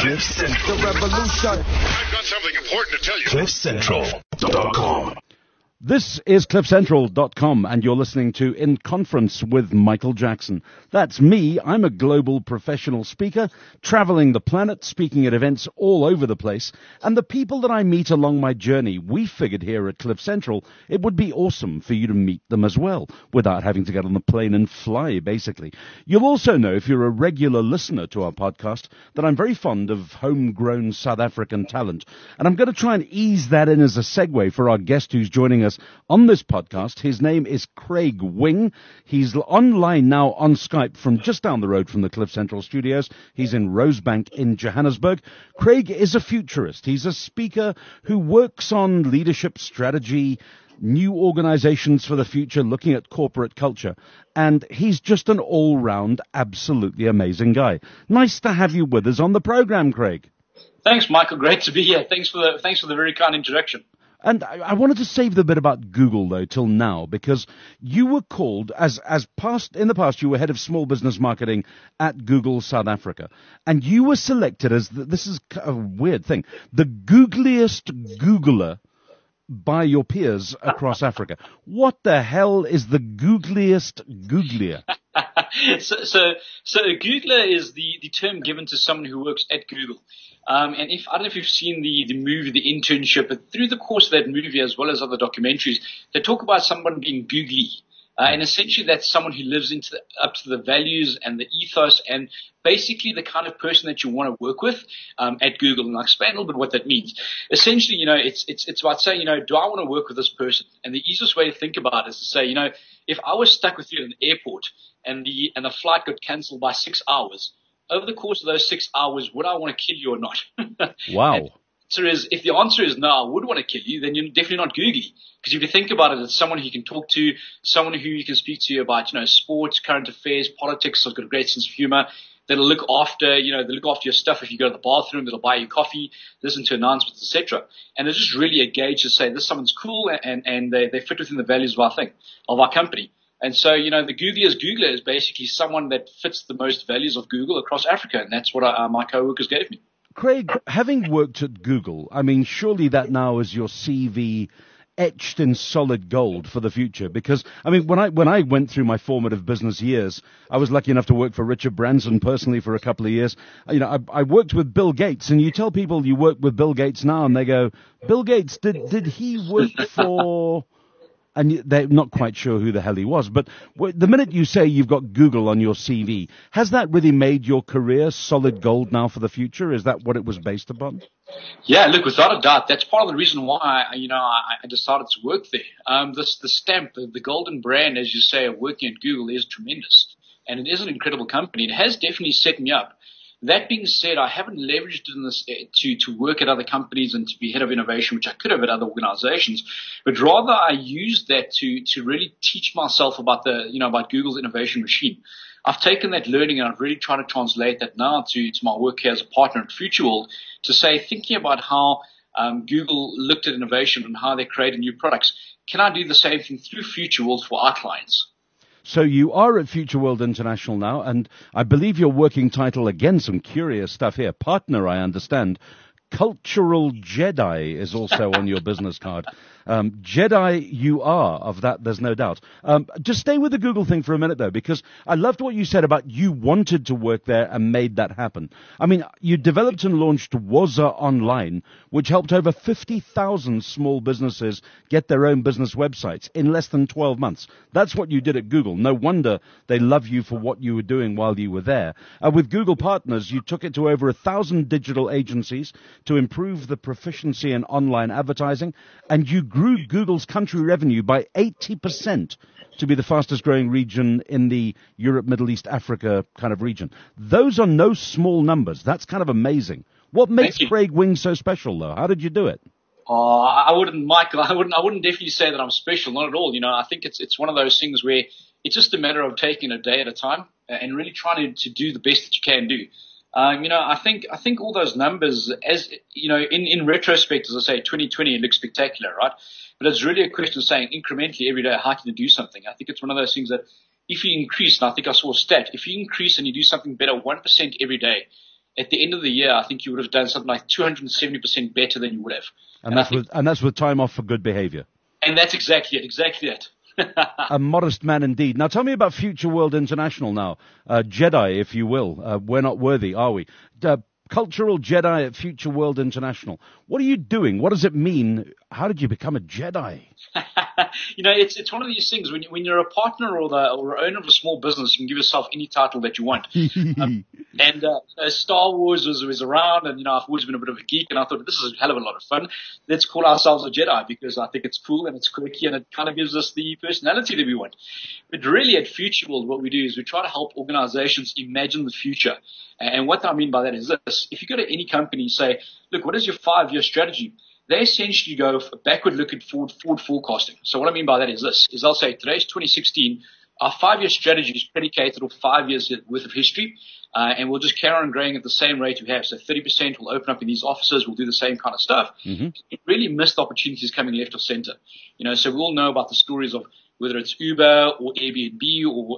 The revolution. I've got something important to tell you. CliffCentral.com. This is CliffCentral.com, and you're listening to In Conference with Michael Jackson. That's me. I'm a global professional speaker, traveling the planet, speaking at events all over the place. And the people that I meet along my journey, we figured here at Cliff Central, it would be awesome for you to meet them as well, without having to get on the plane and fly, basically. You'll also know, if you're a regular listener to our podcast, that I'm very fond of homegrown South African talent. And I'm going to try and ease that in as a segue for our guest who's joining us on this podcast. His name is Craig Wing. He's online now on Skype from just down the road from the Cliff Central studios. He's in Rosebank in Johannesburg. Craig is a futurist. He's a speaker who works on leadership strategy, new organizations for the future, looking at corporate culture. And he's just an all-round, absolutely amazing guy. Nice to have you with us on the program, Craig. Thanks, Michael. Great to be here. Thanks for the very kind introduction. And I wanted to save the bit about Google, though, till now, because you were called, in the past, you were head of small business marketing at Google South Africa. And you were selected as, this is a weird thing, the Googliest Googler by your peers across Africa. What the hell is the Googliest Googler? So a Googler is the term given to someone who works at Google. And I don't know if you've seen the movie, The Internship, but through the course of that movie, as well as other documentaries, they talk about someone being googly. And essentially that's someone who lives up to the values and the ethos and basically the kind of person that you want to work with at Google. And I'll explain a little bit what that means. Essentially, it's about saying, do I want to work with this person? And the easiest way to think about it is to say, if I was stuck with you in an airport and the flight got cancelled by 6 hours, over the course of those 6 hours, would I want to kill you or not? Wow. If the answer is no, I would want to kill you, then you're definitely not googly. Because if you think about it, it's someone who you can talk to, someone who you can speak to about, sports, current affairs, politics. They've got a great sense of humor. That'll look after, they look after your stuff if you go to the bathroom. That'll buy you coffee, listen to announcements, etc. And it's just really a gauge to say this someone's cool and they fit within the values of our company. And so, the Googliest Googler is basically someone that fits the most values of Google across Africa. And that's what my co-workers gave me. Craig, having worked at Google, surely that now is your CV etched in solid gold for the future. Because, when I went through my formative business years, I was lucky enough to work for Richard Branson personally for a couple of years. I worked with Bill Gates, and you tell people you work with Bill Gates now, and they go, Bill Gates, did he work for... And they're not quite sure who the hell he was. But the minute you say you've got Google on your CV, has that really made your career solid gold now for the future? Is that what it was based upon? Yeah, look, without a doubt, that's part of the reason why, I decided to work there. The stamp, the golden brand, as you say, of working at Google is tremendous. And it is an incredible company. It has definitely set me up. That being said, I haven't leveraged it in this to work at other companies and to be head of innovation, which I could have at other organizations, but rather I used that to really teach myself about about Google's innovation machine. I've taken that learning and I've really tried to translate that now to my work here as a partner at FutureWorld to say, thinking about how Google looked at innovation and how they created new products. Can I do the same thing through FutureWorld for our clients? So you are at Future World International now, and I believe your working title, again, some curious stuff here, partner, I understand. Cultural Jedi is also on your business card. Jedi you are, of that there's no doubt. Just stay with the Google thing for a minute, though, because I loved what you said about you wanted to work there and made that happen. You developed and launched Woza Online, which helped over 50,000 small businesses get their own business websites in less than 12 months. That's what you did at Google. No wonder they love you for what you were doing while you were there. With Google Partners, you took it to over 1,000 digital agencies to improve the proficiency in online advertising, and you grew Google's country revenue by 80% to be the fastest growing region in the Europe, Middle East, Africa kind of region. Those are no small numbers. That's kind of amazing. What makes Craig Wing so special, though? How did you do it? I wouldn't, Michael. I wouldn't definitely say that I'm special. Not at all. I think it's one of those things where it's just a matter of taking a day at a time and really trying to do the best that you can do. I think all those numbers, as in retrospect, as I say, 2020 it looks spectacular, right? But it's really a question of saying incrementally every day, how can you do something? I think it's one of those things that if you increase, and I think I saw a stat, if you increase and you do something better 1% every day, at the end of the year, I think you would have done something like 270% better than you would have. And that's with time off for good behavior. And that's exactly it. A modest man indeed. Now tell me about Future World International now. Jedi, if you will. We're not worthy, are we? Cultural Jedi at Future World International. What are you doing? What does it mean? How did you become a Jedi? It's one of these things when you're a partner or owner of a small business, you can give yourself any title that you want. Star Wars was around, and I've always been a bit of a geek, and I thought this is a hell of a lot of fun. Let's call ourselves a Jedi because I think it's cool and it's quirky and it kind of gives us the personality that we want. But really, at Future World, what we do is we try to help organizations imagine the future. And what I mean by that is this: if you go to any company and say, "Look, what is your 5-year strategy?" They essentially go backward look at forward forecasting. So what I mean by that is this, is they'll say today's 2016, our 5-year strategy is predicated on 5 years worth of history, and we'll just carry on growing at the same rate we have. So 30% will open up in these offices, we'll do the same kind of stuff. Mm-hmm. You really missed opportunities coming left or center. So we all know about the stories of whether it's Uber or Airbnb or,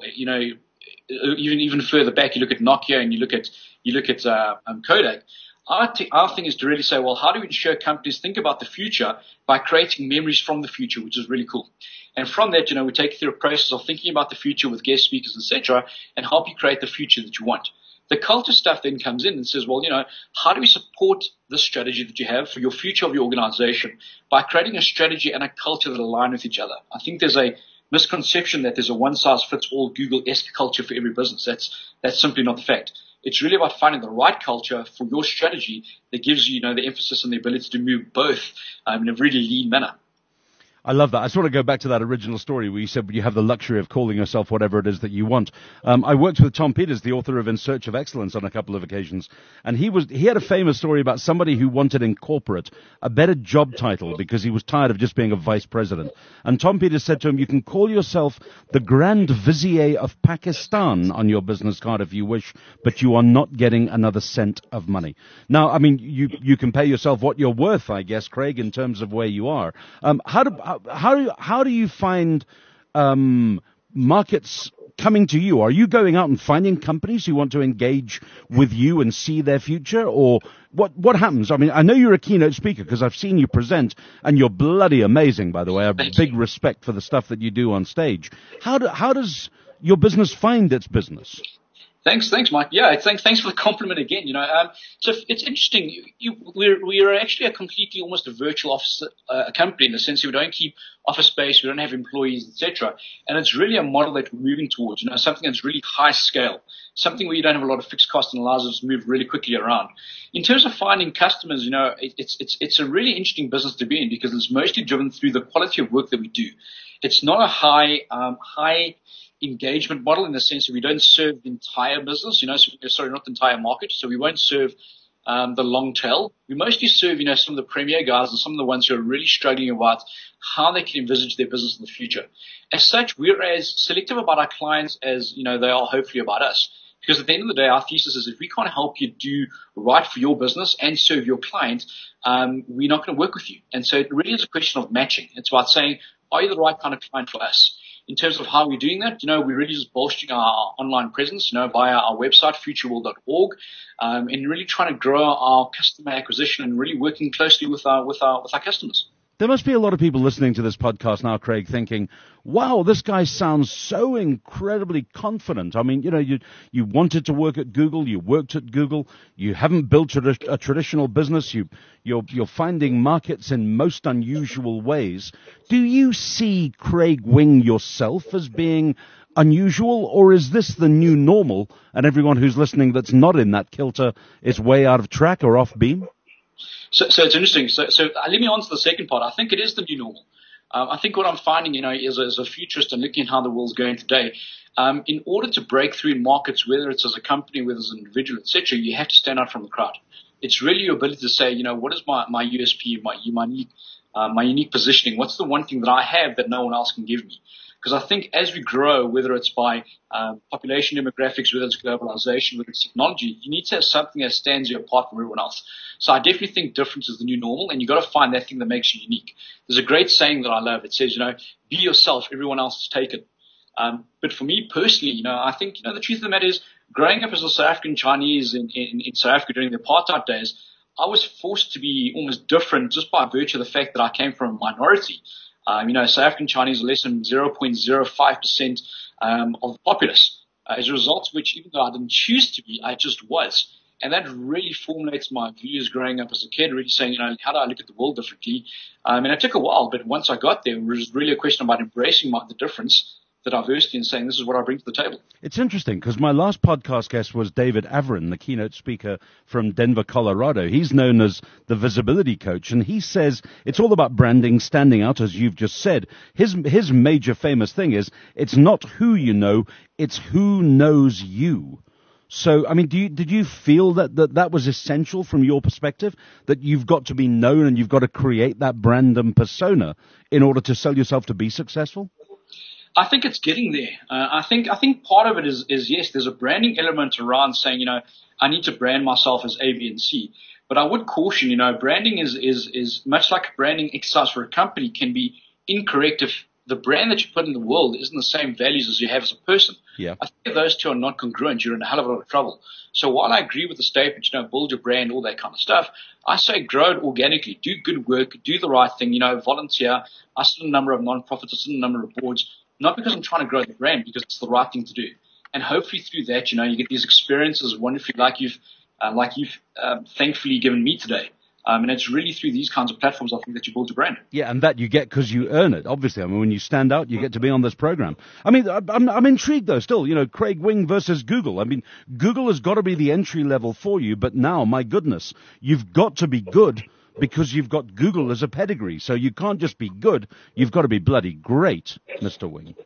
even further back, you look at Nokia and you look at Kodak. Our thing is to really say, well, how do we ensure companies think about the future by creating memories from the future, which is really cool. And from that, we take you through a process of thinking about the future with guest speakers, etc., and help you create the future that you want. The culture stuff then comes in and says, well, how do we support the strategy that you have for your future of your organization by creating a strategy and a culture that align with each other? I think there's a misconception that there's a one-size-fits-all Google-esque culture for every business. That's simply not the fact. It's really about finding the right culture for your strategy that gives you, the emphasis and the ability to move both in a really lean manner. I love that. I just want to go back to that original story where you said you have the luxury of calling yourself whatever it is that you want. I worked with Tom Peters, the author of In Search of Excellence, on a couple of occasions, and he had a famous story about somebody who wanted in corporate a better job title because he was tired of just being a vice president. And Tom Peters said to him, you can call yourself the Grand Vizier of Pakistan on your business card if you wish, but you are not getting another cent of money. Now, I mean, you can pay yourself what you're worth, I guess, Craig, in terms of where you are. How do you find markets coming to you? Are you going out and finding companies who want to engage with you and see their future, or what happens? I mean, I know you're a keynote speaker because I've seen you present, and you're bloody amazing, by the way. I have big respect for the stuff that you do on stage. How does your business find its business? Thanks, Mike. Yeah, thanks for the compliment again. So it's interesting. We're actually a completely almost a virtual office company in the sense that we don't keep office space, we don't have employees, etc. And it's really a model that we're moving towards. Something that's really high scale, something where you don't have a lot of fixed costs and allows us to move really quickly around. In terms of finding customers, it's a really interesting business to be in because it's mostly driven through the quality of work that we do. It's not a high engagement model in the sense that we don't serve the entire business, not the entire market. So we won't serve the long tail. We mostly serve, some of the premier guys and some of the ones who are really struggling about how they can envisage their business in the future. As such, we're as selective about our clients as, they are hopefully about us. Because at the end of the day, our thesis is if we can't help you do right for your business and serve your client, we're not going to work with you. And so it really is a question of matching. It's about saying, are you the right kind of client for us? In terms of how we're doing that, we're really just bolstering our online presence, via our website, futureworld.org, and really trying to grow our customer acquisition and really working closely with our customers. There must be a lot of people listening to this podcast now, Craig, thinking, wow, this guy sounds so incredibly confident. I mean, you wanted to work at Google, you worked at Google, you haven't built a traditional business, you're finding markets in most unusual ways. Do you see Craig Wing yourself as being unusual, or is this the new normal and everyone who's listening that's not in that kilter is way out of track or off beam? So it's interesting. So let me answer the second part. I think it is the new normal. I think what I'm finding, as a futurist and looking at how the world's going today, in order to break through in markets, whether it's as a company, whether it's an individual, etc., you have to stand out from the crowd. It's really your ability to say, what is my USP, my unique positioning? What's the one thing that I have that no one else can give me? Because I think as we grow, whether it's by population demographics, whether it's globalization, whether it's technology, you need to have something that stands you apart from everyone else. So I definitely think difference is the new normal, and you've got to find that thing that makes you unique. There's a great saying that I love. It says, be yourself, everyone else is taken. But for me personally, I think, the truth of the matter is growing up as a South African Chinese in South Africa during the apartheid days, I was forced to be almost different just by virtue of the fact that I came from a minority. South African Chinese are less than 0.05% of the populace. As a result of which, even though I didn't choose to be, I just was. And that really formulates my views growing up as a kid, really saying, how do I look at the world differently? And it took a while, but once I got there, it was really a question about embracing the difference, the diversity, and saying this is what I bring to the table. It's interesting because my last podcast guest was David Averin, the keynote speaker from Denver, Colorado. He's known as the visibility coach, and he says it's all about branding, standing out, as you've just said. His major famous thing is it's not who you know, it's who knows you. So, did you feel that was essential from your perspective, that you've got to be known and you've got to create that brand and persona in order to sell yourself to be successful? I think it's getting there. I think part of it is yes, there's a branding element around saying, I need to brand myself as A, B, and C. But I would caution, branding is much like a branding exercise for a company can be incorrect if the brand that you put in the world isn't the same values as you have as a person. Yeah. I think if those two are not congruent, you're in a hell of a lot of trouble. So while I agree with the statement, build your brand, all that kind of stuff, I say grow it organically, do good work, do the right thing, volunteer. I sit on a number of non-profits, I sit on a number of boards, not because I'm trying to grow the brand, because it's the right thing to do. And hopefully through that, you get these experiences wonderfully like you've thankfully given me today. And it's really through these kinds of platforms, I think, that you build your brand. Yeah, and that you get because you earn it, obviously. When you stand out, you get to be on this program. I'm intrigued, though, still. Craig Wing versus Google. Google has got to be the entry level for you, but now, my goodness, you've got to be good because you've got Google as a pedigree. So you can't just be good, you've got to be bloody great, Mr. Wing.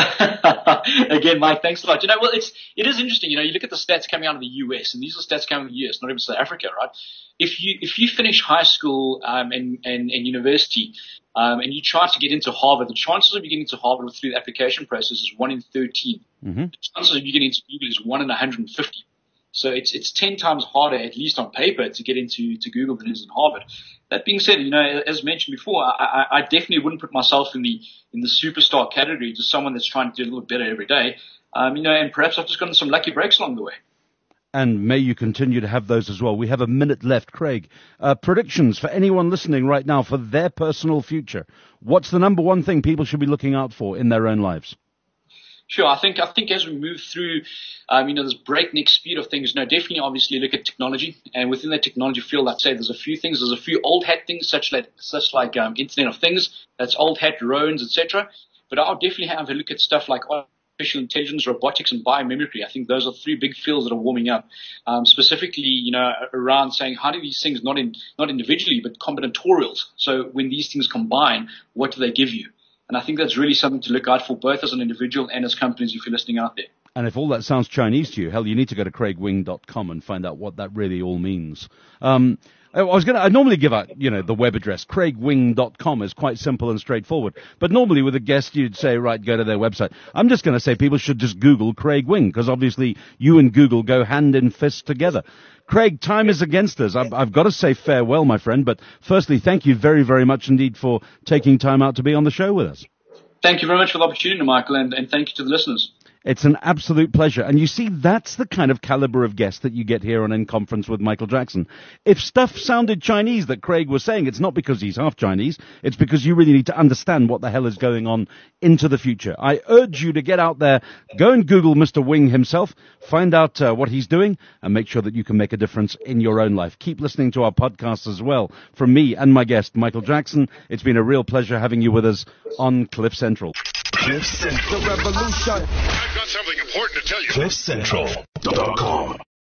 Again, Mike, thanks a lot. It is interesting. You look at the stats coming out of the US, and these are stats coming out of the US, not even South Africa, right? If you finish high school and university and you try to get into Harvard, the chances of you getting into Harvard through the application process is 1 in 13. Mm-hmm. The chances of you getting into Google is 1 in 150. So it's 10 times harder, at least on paper, to get into Google than it is in Harvard. That being said, as mentioned before, I definitely wouldn't put myself in the superstar category, to someone that's trying to do a little better every day. And perhaps I've just gotten some lucky breaks along the way. And may you continue to have those as well. We have a minute left. Craig, predictions for anyone listening right now for their personal future. What's the number one thing people should be looking out for in their own lives? Sure. I think as we move through, this breakneck speed of things, definitely obviously look at technology. And within the technology field, I'd say there's a few things. There's a few old hat things, such like Internet of Things. That's old hat drones, etc. But I'll definitely have a look at stuff like artificial intelligence, robotics, and biomimicry. I think those are 3 big fields that are warming up. Specifically, around saying how do these things not individually but combinatorials. So when these things combine, what do they give you? And I think that's really something to look out for, both as an individual and as companies, if you're listening out there. And if all that sounds Chinese to you, hell, you need to go to craigwing.com and find out what that really all means. I normally give out, the web address. craigwing.com is quite simple and straightforward. But normally with a guest, you'd say, right, go to their website. I'm just going to say people should just Google Craig Wing, because obviously you and Google go hand in fist together. Craig, time is against us. I've got to say farewell, my friend. But firstly, thank you very, very much indeed for taking time out to be on the show with us. Thank you very much for the opportunity, Michael, and thank you to the listeners. It's an absolute pleasure. And you see, that's the kind of caliber of guest that you get here on In Conference with Michael Jackson. If stuff sounded Chinese that Craig was saying, it's not because he's half Chinese. It's because you really need to understand what the hell is going on into the future. I urge you to get out there, go and Google Mr. Wing himself, find out what he's doing, and make sure that you can make a difference in your own life. Keep listening to our podcasts as well. From me and my guest, Michael Jackson, it's been a real pleasure having you with us on Cliff Central. Cliff Central. The revolution. I've got something important to tell you. CliffCentral.com